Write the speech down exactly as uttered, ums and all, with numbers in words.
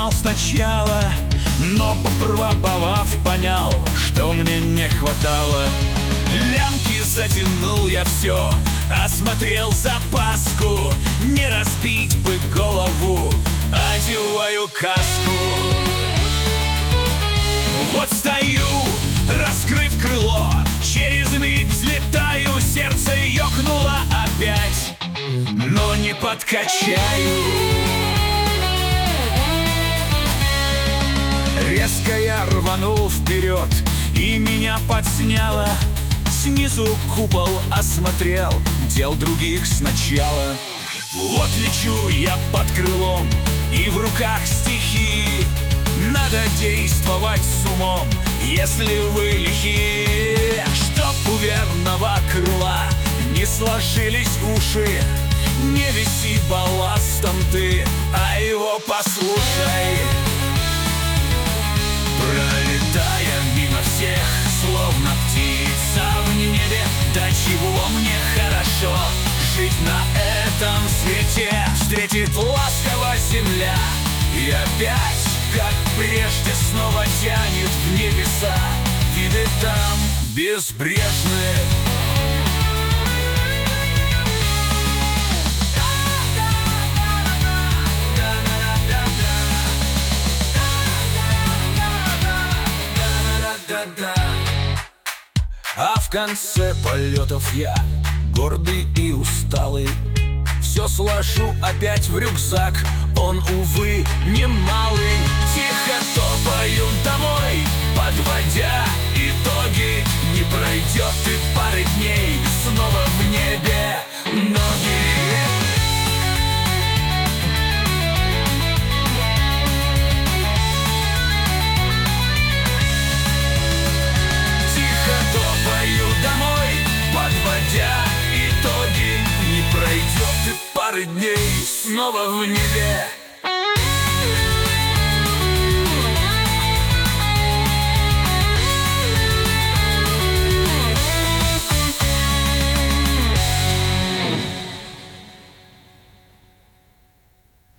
начинал сначала, но попробовав, понял, что мне не хватало. Лямки затянул я все, осмотрел запаску. Не разбить бы голову, одеваю каску. Вот стою, раскрыв крыло, через миг взлетаю, сердце ёкнуло опять, но не подкачаю. Резко я рванул вперед, и меня подсняло. Снизу купол осмотрел, дел других сначала. Вот лечу я под крылом, и в руках стихи. Надо действовать с умом, если вы лихи. Чтоб у верного крыла не сложились уши, не виси балластом ты, а его послушай. Пролетая мимо всех, словно птица в небе, до чего мне хорошо жить на этом свете. Встретит ласково земля, и опять, как прежде, снова тянет в небеса. Виды там безбрежные. А в конце полетов я, гордый и усталый, все сложу опять в рюкзак, он, увы, немалый. Тихо топаю домой, подводя итоги. Не пройдет и пары дней, снова в небе ноги. Домой, подводя итоги. Не пройдет и пары дней, снова в небе